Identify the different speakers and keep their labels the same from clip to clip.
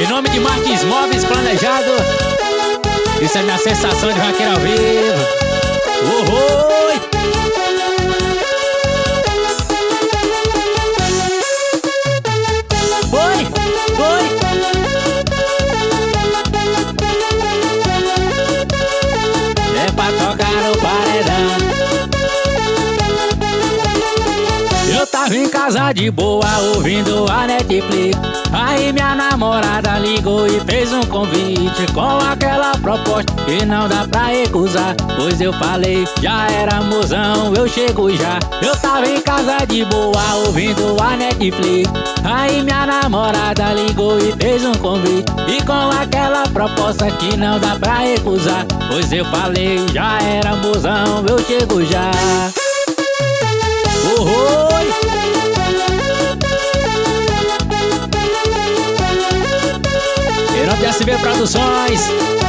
Speaker 1: Em nome de Martins Móveis Planejado, isso é minha sensação de vaqueiro ao vivo. Oi! Oi! É pra tocar o paredão. Eu tava em casa de boa ouvindo a Netflix. Aí minha namorada ligou e fez um convite com aquela proposta que não dá pra recusar. Pois eu falei, já era mozão, eu chego já. Eu tava em casa de boa ouvindo a Netflix. Aí minha namorada ligou e fez um convite e com aquela proposta que não dá pra recusar. Pois eu falei, já era mozão, eu chego já. Oi! Em nome de SB Produções.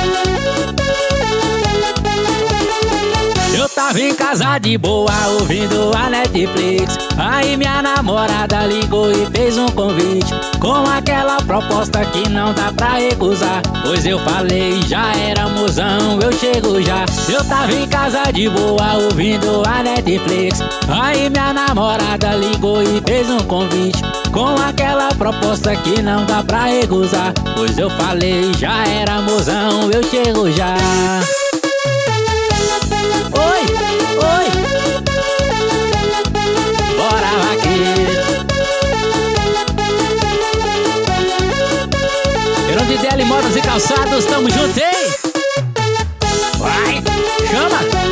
Speaker 1: Eu tava em casa de boa ouvindo a Netflix. Aí minha namorada ligou e fez um convite com aquela proposta que não dá pra recusar. Pois eu falei, já era mozão, eu chego já. Eu tava em casa de boa ouvindo a Netflix. Aí minha namorada ligou e fez um convite com aquela proposta que não dá pra recusar. Pois eu falei, já era mozão, eu chego já. Oi! Bora, vaqueiro! Em nome de DL Modas e Calçados, tamo junto, hein? Vai! Chama!